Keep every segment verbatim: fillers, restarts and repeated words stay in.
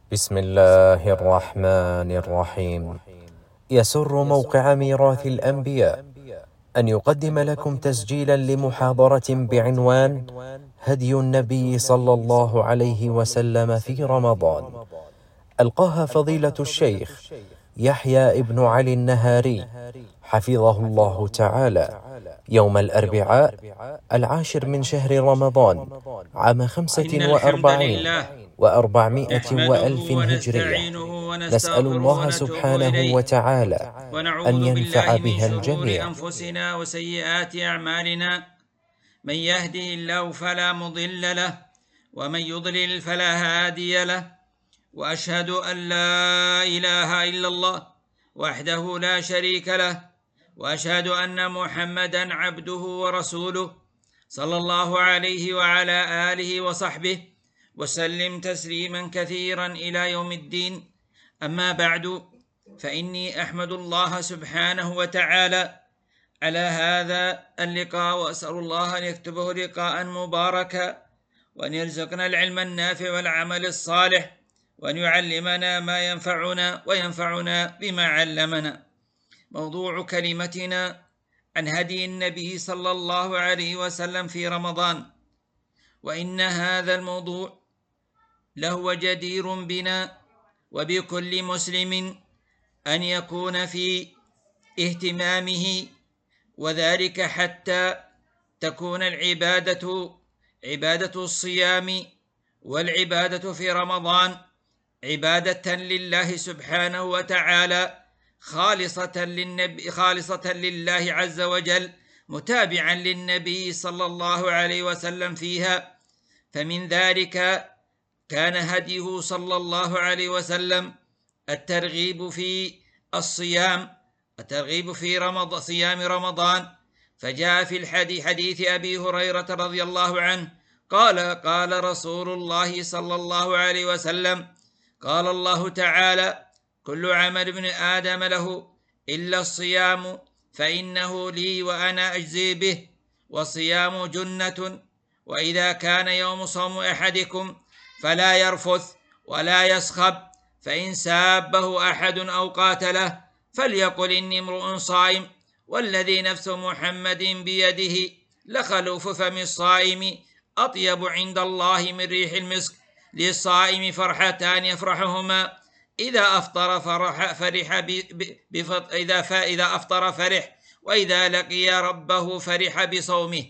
بسم الله الرحمن الرحيم. يسر موقع ميراث الأنبياء أن يقدم لكم تسجيلا لمحاضرة بعنوان هدي النبي صلى الله عليه وسلم في رمضان، ألقاها فضيلة الشيخ يحيى ابن علي النهاري حفظه الله تعالى يوم الأربعاء العاشر من شهر رمضان عام خمسة وأربعين وأربعمائة وألف هجرية. نسأل الله سبحانه وتعالى أن ينفع بها الجميع. أنفسنا وسيئات أعمالنا، من يهده الله فلا مضل له ومن يضلل فلا هادي له، وأشهد أن لا إله إلا الله وحده لا شريك له، وأشهد أن محمدا عبده ورسوله صلى الله عليه وعلى آله وصحبه وسلم تسليما كثيرا إلى يوم الدين. أما بعد، فإني أحمد الله سبحانه وتعالى على هذا اللقاء، وأسأل الله أن يكتبه لقاء مباركا، وأن يرزقنا العلم النافع والعمل الصالح، وأن يعلمنا ما ينفعنا وينفعنا بما علمنا. موضوع كلمتنا عن هدي النبي صلى الله عليه وسلم في رمضان، وإن هذا الموضوع لهو جدير بنا وبكل مسلم أن يكون في اهتمامه، وذلك حتى تكون العبادة عبادة الصيام والعبادة في رمضان عبادة لله سبحانه وتعالى، خالصة للنبي خالصة لله عز وجل، متابعا للنبي صلى الله عليه وسلم فيها. فمن ذلك كان هديه صلى الله عليه وسلم الترغيب في الصيام، الترغيب في رمضان صيام رمضان. فجاء في الحديث حديث أبي هريرة رضي الله عنه قال قال رسول الله صلى الله عليه وسلم: قال الله تعالى: كل عمل ابن آدم له إلا الصيام فإنه لي وأنا أجزي به، والصيام جنة، وإذا كان يوم صوم أحدكم فلا يرفث ولا يسخب، فإن سابه أحد أو قاتله فليقل إني امرؤ صائم، والذي نفس محمد بيده لخلوف فم الصائم أطيب عند الله من ريح المسك، للصائم فرحتان يفرحهما: إذا أفطر فرح فرح بفطر إذا فإذا أفطر فرح، وإذا لقي ربه فرح بصومه.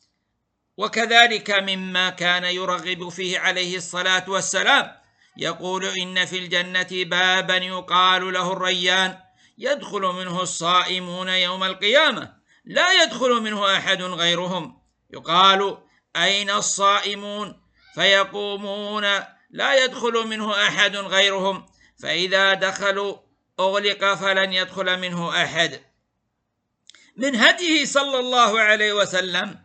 وكذلك مما كان يرغب فيه عليه الصلاة والسلام يقول: إن في الجنة بابا يقال له الريان، يدخل منه الصائمون يوم القيامة لا يدخل منه أحد غيرهم، يقال: أين الصائمون؟ فيقومون لا يدخل منه أحد غيرهم، فإذا دخلوا أغلق فلن يدخل منه أحد. من هديه صلى الله عليه وسلم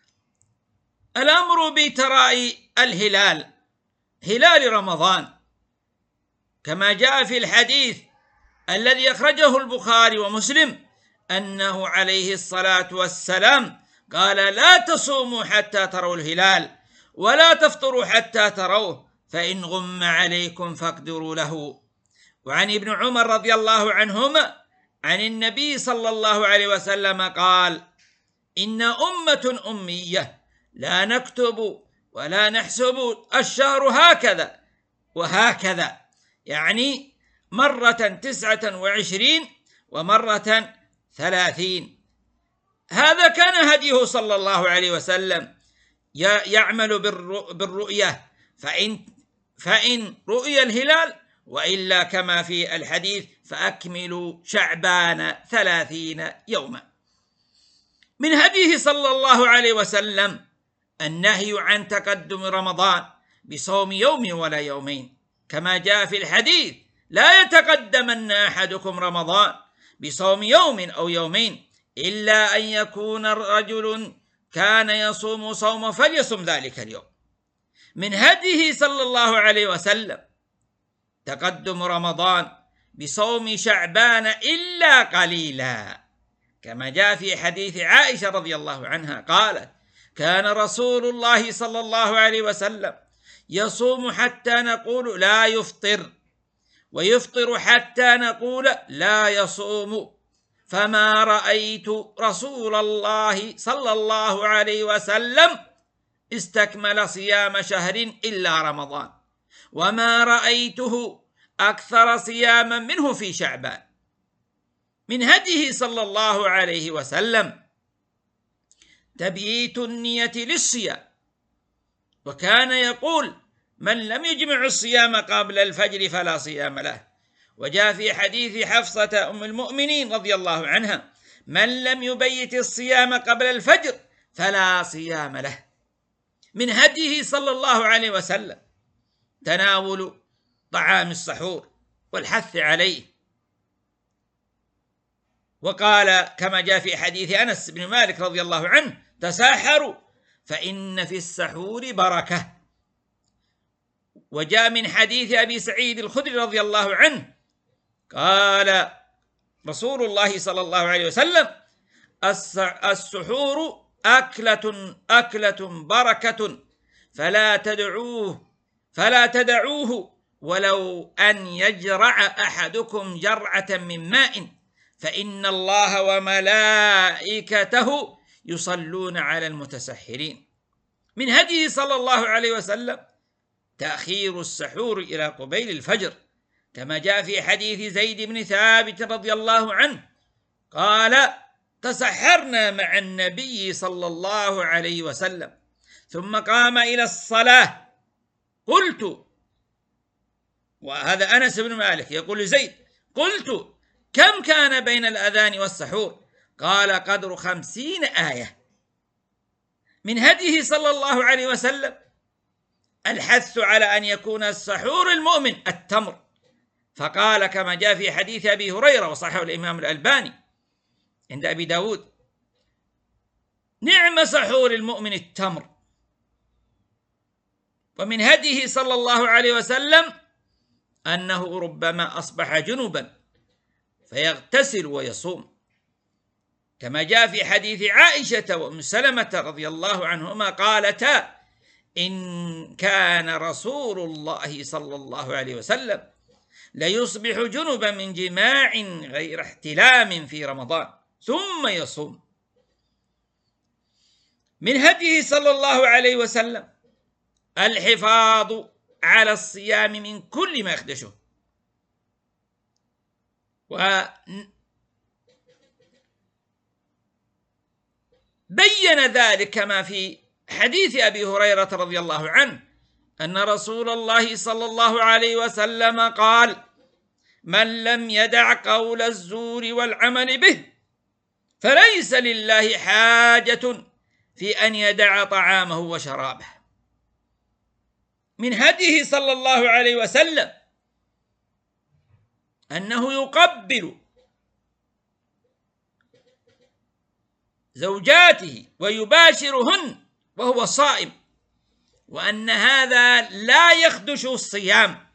الأمر بتراءي الهلال، هلال رمضان، كما جاء في الحديث الذي أخرجه البخاري ومسلم أنه عليه الصلاة والسلام قال: لا تصوموا حتى تروا الهلال، ولا تفطروا حتى تروه، فإن غم عليكم فاقدروا له. وعن ابن عمر رضي الله عنهما عن النبي صلى الله عليه وسلم قال: إن أمة أمية لا نكتب ولا نحسب الشهر هكذا وهكذا، يعني مرة تسعة وعشرين ومرة ثلاثين. هذا كان هديه صلى الله عليه وسلم، يعمل بالرؤية، فإن, فإن رؤي الهلال، وإلا كما في الحديث: فأكملوا شعبان ثلاثين يوما. من هديه صلى الله عليه وسلم النهي عن تقدم رمضان بصوم يوم ولا يومين، كما جاء في الحديث: لا يتقدمن أحدكم رمضان بصوم يوم أو يومين، إلا أن يكون رجل كان يصوم صوم فليصم ذلك اليوم. من هديه صلى الله عليه وسلم تقدم رمضان بصوم شعبان إلا قليلا، كما جاء في حديث عائشة رضي الله عنها قالت: كان رسول الله صلى الله عليه وسلم يصوم حتى نقول لا يفطر، ويفطر حتى نقول لا يصوم، فما رأيت رسول الله صلى الله عليه وسلم استكمل صيام شهر إلا رمضان، وما رأيته أكثر صياما منه في شعبان. من هديه صلى الله عليه وسلم تبييت النية للصيام، وكان يقول: من لم يجمع الصيام قبل الفجر فلا صيام له. وجاء في حديث حفصة أم المؤمنين رضي الله عنها: من لم يبيت الصيام قبل الفجر فلا صيام له. من هديه صلى الله عليه وسلم تناول طعام السحور والحث عليه، وقال كما جاء في حديث أنس بن مالك رضي الله عنه: تساحروا فإن في السحور بركة. وجاء من حديث أبي سعيد الخدري رضي الله عنه قال رسول الله صلى الله عليه وسلم: السحور أكلة أكلة بركة فلا تدعوه فلا تدعوه ولو أن يجرع أحدكم جرعة من ماء، فإن الله وملائكته يصلون على المتسحرين. من هديه صلى الله عليه وسلم تأخير السحور إلى قبيل الفجر، كما جاء في حديث زيد بن ثابت رضي الله عنه قال: تسحرنا مع النبي صلى الله عليه وسلم ثم قام إلى الصلاة، قلت، وهذا أنس بن مالك يقول لزيد: قلت: كم كان بين الأذان والسحور؟ قال: قدر خمسين آية. من هديه صلى الله عليه وسلم الحث على أن يكون السحور المؤمن التمر، فقال كما جاء في حديث أبي هريرة وصححه الإمام الألباني عند أبي داود: نعم سحور المؤمن التمر. ومن هديه صلى الله عليه وسلم أنه ربما أصبح جنبا فيغتسل ويصوم، كما جاء في حديث عائشة وأم سلمة رضي الله عنهما قالتا: إن كان رسول الله صلى الله عليه وسلم ليصبح جنبا من جماع غير احتلام في رمضان ثم يصوم. من هديه صلى الله عليه وسلم الحفاظ على الصيام من كل ما يخدشه، وبين ذلك كما في حديث أبي هريرة رضي الله عنه أن رسول الله صلى الله عليه وسلم قال: من لم يدع قول الزور والعمل به فليس لله حاجة في أن يدع طعامه وشرابه. من هديه صلى الله عليه وسلم أنه يقبل زوجاته ويباشرهن وهو صائم، وأن هذا لا يخدش الصيام،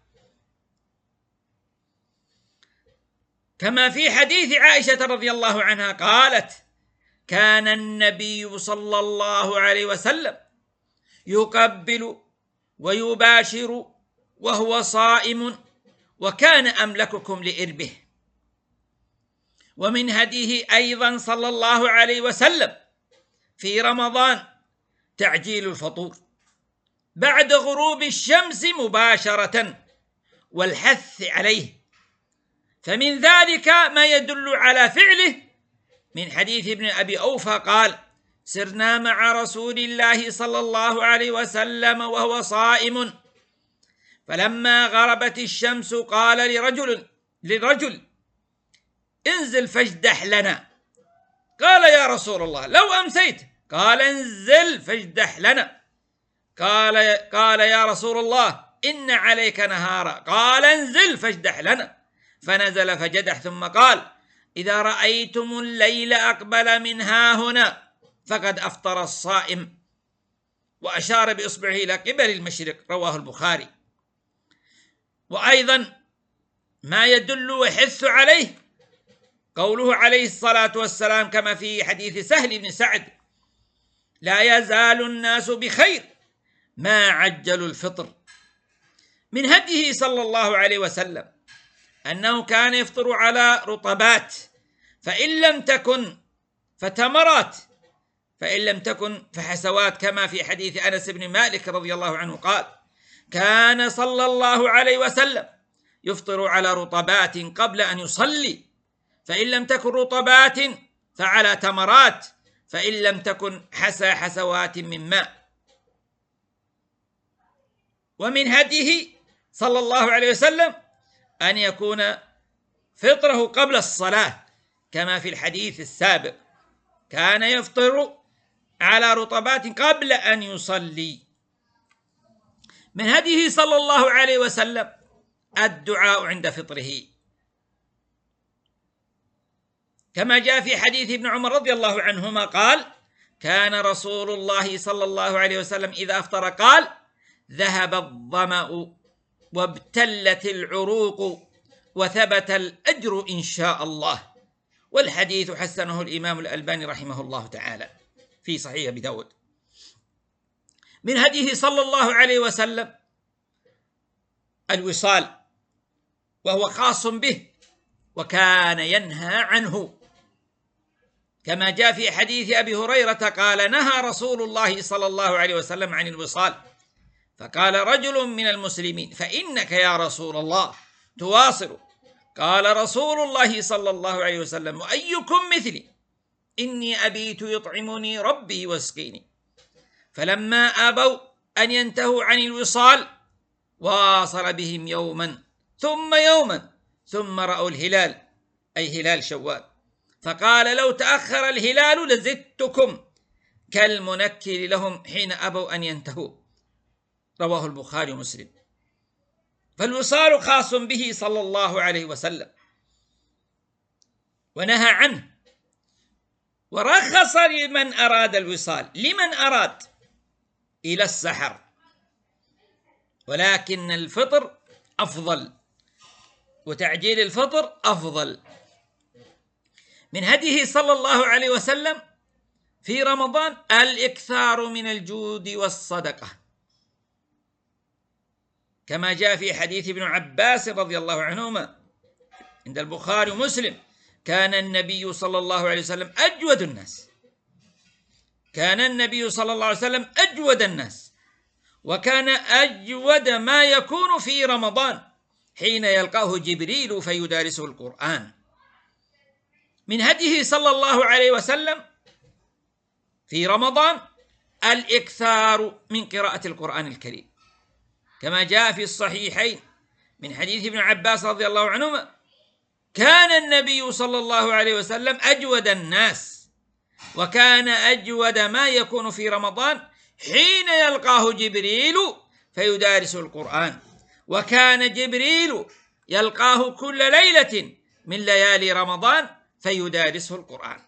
كما في حديث عائشة رضي الله عنها قالت: كان النبي صلى الله عليه وسلم يقبل ويباشر وهو صائم، وكان أملككم لإربه. ومن هديه أيضا صلى الله عليه وسلم في رمضان تعجيل الفطور بعد غروب الشمس مباشرة والحث عليه، فمن ذلك ما يدل على فعله من حديث ابن أبي أوفى قال: سرنا مع رسول الله صلى الله عليه وسلم وهو صائم، فلما غربت الشمس قال لرجل لرجل انزل فاجدح لنا. قال: يا رسول الله لو أمسيت. قال: انزل فاجدح لنا. قال قال يا رسول الله إن عليك نهارا. قال: انزل فاجدح لنا. فنزل فجدح، ثم قال: إذا رأيتم الليل أقبل من ها هنا فقد أفطر الصائم، وأشار بإصبعه إلى قبل المشرق، رواه البخاري. وأيضا ما يدل ويحث عليه قوله عليه الصلاة والسلام كما في حديث سهل بن سعد: لا يزال الناس بخير ما عجلوا الفطر، من هديه صلى الله عليه وسلم أنه كان يفطر على رطبات، فإن لم تكن فتمرات، فإن لم تكن فحسوات، كما في حديث أنس بن مالك رضي الله عنه قال: كان صلى الله عليه وسلم يفطر على رطبات قبل أن يصلي، فإن لم تكن رطبات فعلى تمرات، فإن لم تكن حسى حسوات من ماء. ومن هديه صلى الله عليه وسلم أن يكون فطره قبل الصلاة، كما في الحديث السابق: كان يفطر على رطبات قبل أن يصلي. من هديه صلى الله عليه وسلم الدعاء عند فطره، كما جاء في حديث ابن عمر رضي الله عنهما قال: كان رسول الله صلى الله عليه وسلم إذا أفطر قال: ذهب الظمأ وابتلت العروق وثبت الأجر إن شاء الله. والحديث حسنه الإمام الألباني رحمه الله تعالى في صحيح أبي داود. من هديه صلى الله عليه وسلم الوصال، وهو خاص به، وكان ينهى عنه، كما جاء في حديث أبي هريرة قال: نهى رسول الله صلى الله عليه وسلم عن الوصال، فقال رجل من المسلمين: فإنك يا رسول الله تواصل. قال رسول الله صلى الله عليه وسلم: وأيكم مثلي؟ إني أبيت يطعمني ربي ويسقيني. فلما أبوا أن ينتهوا عن الوصال واصل بهم يوما ثم يوما ثم رأوا الهلال، أي هلال شوال، فقال: لو تأخر الهلال لزدتكم، كالمنكر لهم حين أبوا أن ينتهوا. رواه البخاري ومسلم. فالوصال خاص به صلى الله عليه وسلم ونهى عنه، ورخص لمن أراد الوصال، لمن أراد إلى السحر، ولكن الفطر أفضل، وتعجيل الفطر أفضل. من هديه صلى الله عليه وسلم في رمضان الإكثار من الجود والصدقة، كما جاء في حديث ابن عباس رضي الله عنهما عند البخاري ومسلم: كان النبي صلى الله عليه وسلم أجود الناس كان النبي صلى الله عليه وسلم أجود الناس وكان أجود ما يكون في رمضان حين يلقاه جبريل فيدارسه القرآن. من هديه صلى الله عليه وسلم في رمضان الإكثار من قراءة القرآن الكريم، كما جاء في الصحيحين من حديث ابن عباس رضي الله عنهما: كان النبي صلى الله عليه وسلم أجود الناس، وكان أجود ما يكون في رمضان حين يلقاه جبريل فيدارس القرآن، وكان جبريل يلقاه كل ليلة من ليالي رمضان فيدارسه القرآن.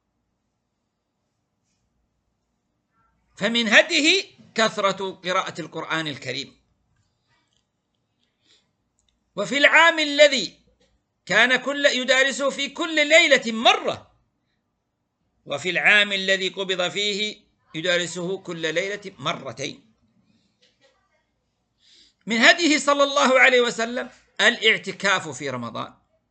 فمن هديه كثرة قراءة القرآن الكريم. وفي العام الذي كان كل يدارسه في كل ليلة مرة، وفي العام الذي قبض فيه يدارسه كل ليلة مرتين. من هديه صلى الله عليه وسلم الاعتكاف في رمضان،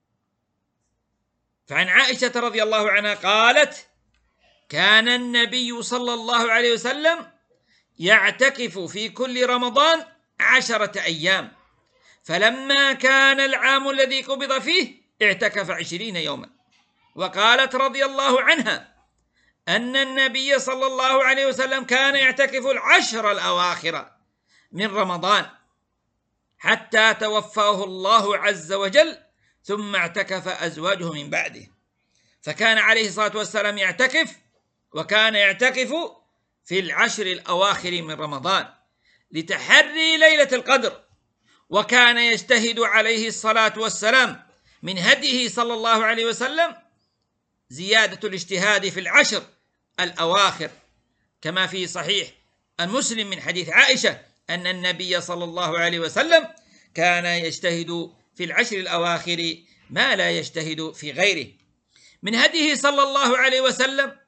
فعن عائشة رضي الله عنها قالت: كان النبي صلى الله عليه وسلم يعتكف في كل رمضان عشرة أيام، فلما كان العام الذي قبض فيه اعتكف عشرين يوما. وقالت رضي الله عنها أن النبي صلى الله عليه وسلم كان يعتكف العشر الأواخر من رمضان حتى توفاه الله عز وجل، ثم اعتكف أزواجه من بعده. فكان عليه الصلاة والسلام يعتكف، وكان يعتكف في العشر الأواخر من رمضان لتحري ليلة القدر، وكان يجتهد عليه الصلاة والسلام من هديه صلى الله عليه وسلم زيادة الاجتهاد في العشر الأواخر، كما في صحيح المسلم من حديث عائشة أن النبي صلى الله عليه وسلم كان يجتهد في العشر الأواخر ما لا يجتهد في غيره. من هديه صلى الله عليه وسلم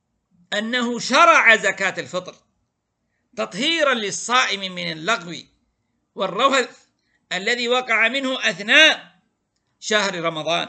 أنه شرع زكاة الفطر تطهيرا للصائم من اللغو والرفث الذي وقع منه أثناء شهر رمضان،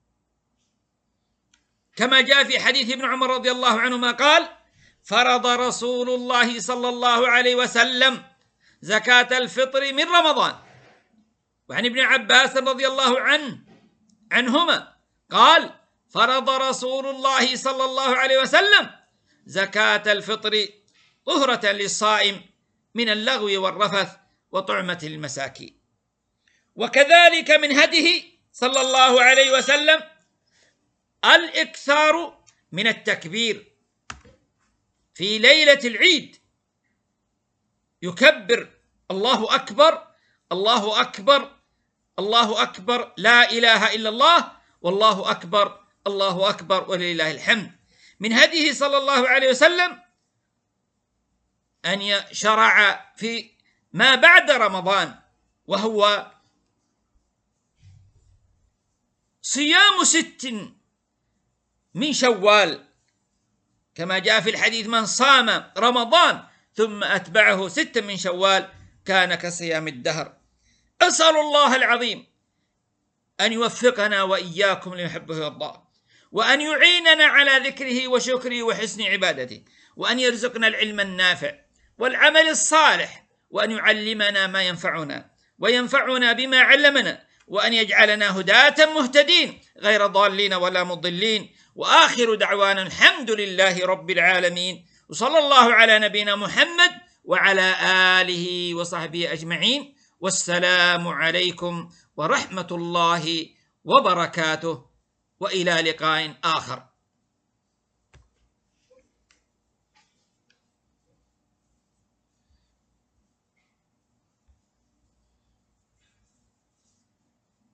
كما جاء في حديث ابن عمر رضي الله عنهما قال: فرض رسول الله صلى الله عليه وسلم زكاة الفطر من رمضان. وعن ابن عباس رضي الله عنه عنهما قال: فرض رسول الله صلى الله عليه وسلم زكاة الفطر طهرة للصائم من اللغو والرفث وطعمة المساكين. وكذلك من هديه صلى الله عليه وسلم الإكثار من التكبير في ليلة العيد، يكبر: الله أكبر، الله أكبر، الله أكبر، لا إله إلا الله، والله أكبر، الله أكبر، ولله الحمد. من هديه صلى الله عليه وسلم أن شرع في ما بعد رمضان، وهو صيام ست من شوال، كما جاء في الحديث: من صام رمضان ثم أتبعه ست من شوال كان كصيام الدهر. أسأل الله العظيم أن يوفقنا وإياكم لما يحبه ويرضاه، وأن يعيننا على ذكره وشكره وحسن عبادته، وأن يرزقنا العلم النافع والعمل الصالح، وأن يعلمنا ما ينفعنا وينفعنا بما علمنا، وأن يجعلنا هداة مهتدين غير ضالين ولا مضلين. وآخر دعوانا الحمد لله رب العالمين، وصلى الله على نبينا محمد وعلى آله وصحبه أجمعين، والسلام عليكم ورحمة الله وبركاته، وإلى لقاء آخر.